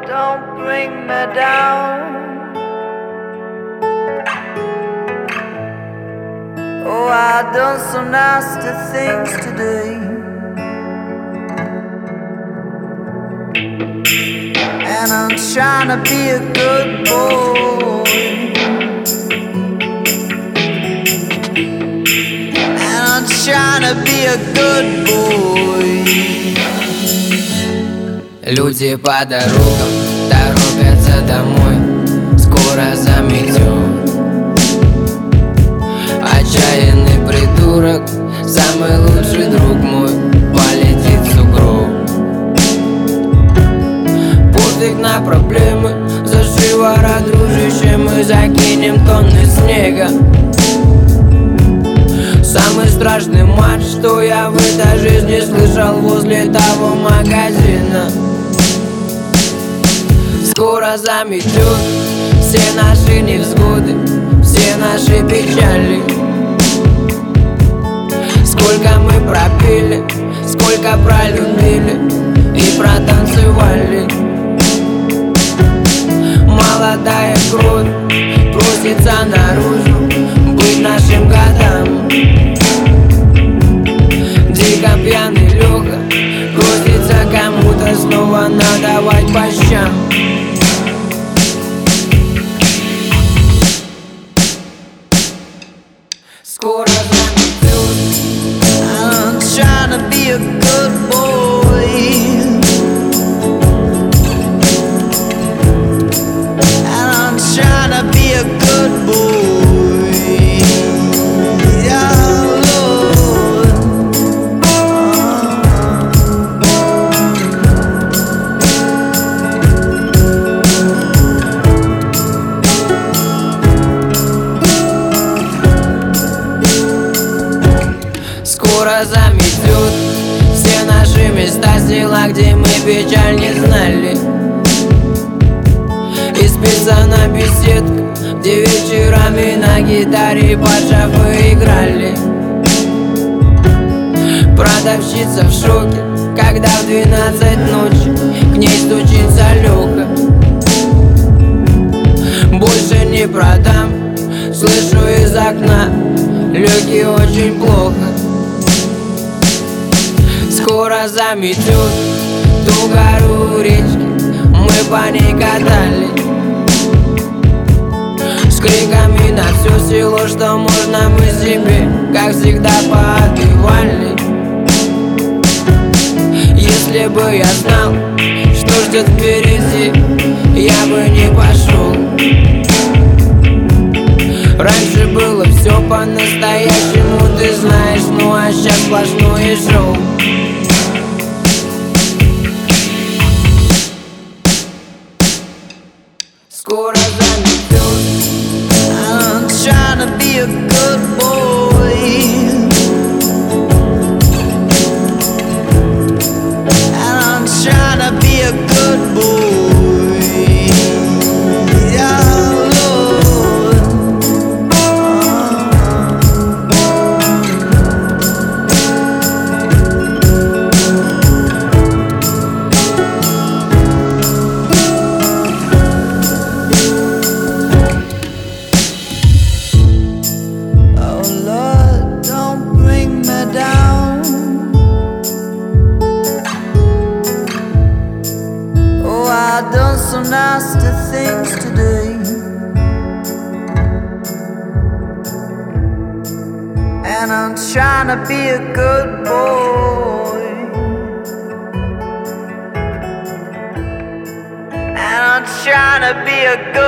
don't bring me down. Oh, I've done some nasty things today, and I'm trying to be a good boy, and I'm trying to be a good boy. Люди по дорогам торопятся домой, скоро заметет. Отчаянный придурок, самый лучший друг мой, полетит в сугроб. Пофиг на проблемы, за шиворот, дружище, мы закинем тонны снега. Самый страшный матч, что я в этой жизни слышал возле того магазина. Скоро заметет все наши невзгоды, все наши печали. Сколько мы пропили, сколько пролюбили и протанцевали. Молодая кровь просится наружу быть нашим годам. Дико пьяный Лёха просится кому-то снова надавать по щам. Скоро заметет. I'm trying to be a good boy, and I'm trying to be a good boy. Yeah, Lord. Скоро заметет все наши места села, где мы печаль не знали. Исписана беседка, где вечерами на гитаре под шафы играли. Продавщица в шоке, когда в 12 ночи к ней стучится Лёха. Больше не продам, слышу из окна, Лёхе очень плохо. Скоро заметет ту гору у речки, мы по ней катали. С криками на все село, что можно мы себе, как всегда, поотбивали. Если бы я знал, что ждет впереди, я бы не пошел. Раньше было все по-настоящему, ты знаешь, ну а сейчас сплошное шоу. Скоро заметет. I'm trying to be a good boy, and I'm trying to be a good boy. Yeah, Lord. Oh Lord, don't bring me down. Oh, I've done some nasty things today, and I'm trying to be a good boy, and I'm trying to be a good